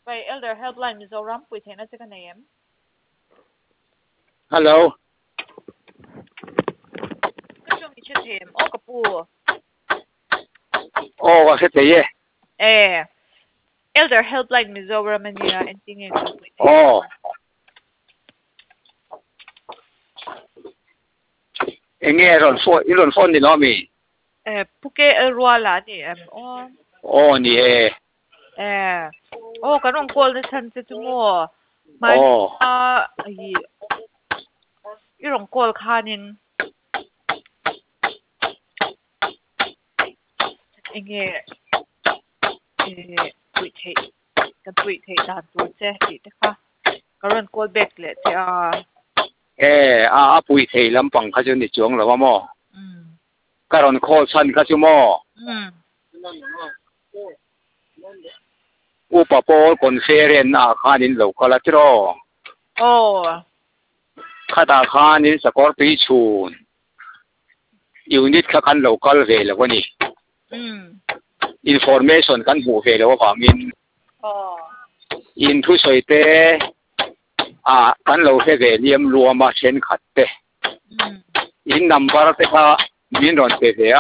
by Elder Helpline Mizoram with Hena second AM. Hello. Show me chat him. Oh, kapu. Oh, what's it here? Elder Helpline Mizoram and anything. Oh. Nghe rồi phone đi nó mi. Puke Elruala ni Oh, ni cái rong call the sun to mo. Oh. Ai rong call kanin. Nghe tweet hate. Cái tweet hate dan tu che ti ka. Cái rong call back le che Pui thầy lâm bằng khá chú nị chuông là mò. Cái rộn khô sân khá chú mò. Upa po con xe rin khá nín lâu khá là trò. Khá ta khá nín sa kor tùy chùn. Unit khá khán lâu khá về là nị. Information khán hù về là vàng in. In thu xoay tế. Kan lo he ve liam luama chen khat te in number te kha min ron te ve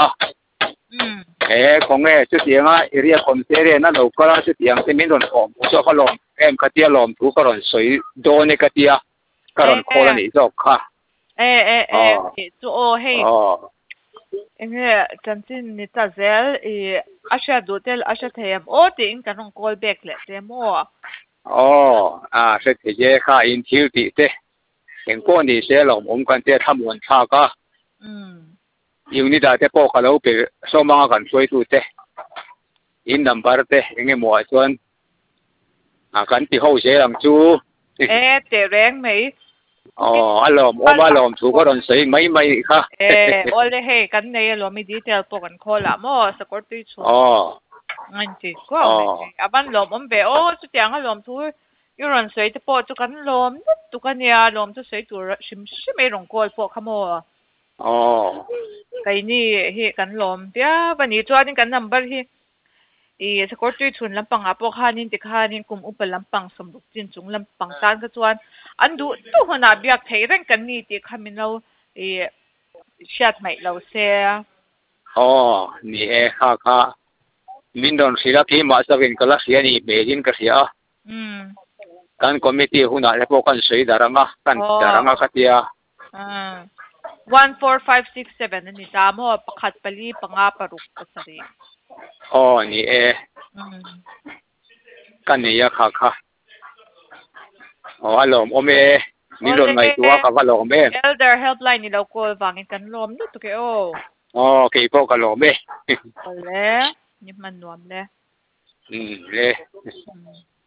kong chu tianga area consere na lo kala chu tiang te min ron khom so kha lom em khatia lom thu ka ron soi do ne katia ka ron khola ni zo kha chu hey enge chanchin ni ta zel asha dotel asha them te in kan call back le te mo sẽ thế giới khác in thiếu đi thế, hiện qua đi sẽ làm ông quan thế tham quan thà cả, yêu như đã thế bao cả lâu bị số mga gần xuôi tu thế, in number thế, nghe mua chuan, gần thì hậu sẽ làm chú, thế rèn mấy, làm chú có đòn sấy mấy khác, ole hey, gần này làm mấy detail po gần call làm support tu chu, anh chị có aban lom be chu tiang lom thu yuran soi te po chu kan lom tu kan ya lom chu soi tu sim sim ei rong kol po khamo kai ni hi kan lom pia bani chuan kan number hi sakor tu chun lampang apo khanin ti khanin kum upal lampang samduk chin chung lampang tan ka chuan andu tu hona biak thei ren kan ni ti khamino shat mai lo se ni kha min don sila ki ma sa vin kala sia ni begin ka sia kan committee huna le po kan sui daranga katia 14567 ni tamo pakhat pali panga paruk pasari ni kan ni ya kha alom ome ni lon ngai tua ka valom me elder helpline ni lo call wangin kan lom nu to ke ke po ka lom me ole ni man nuam le le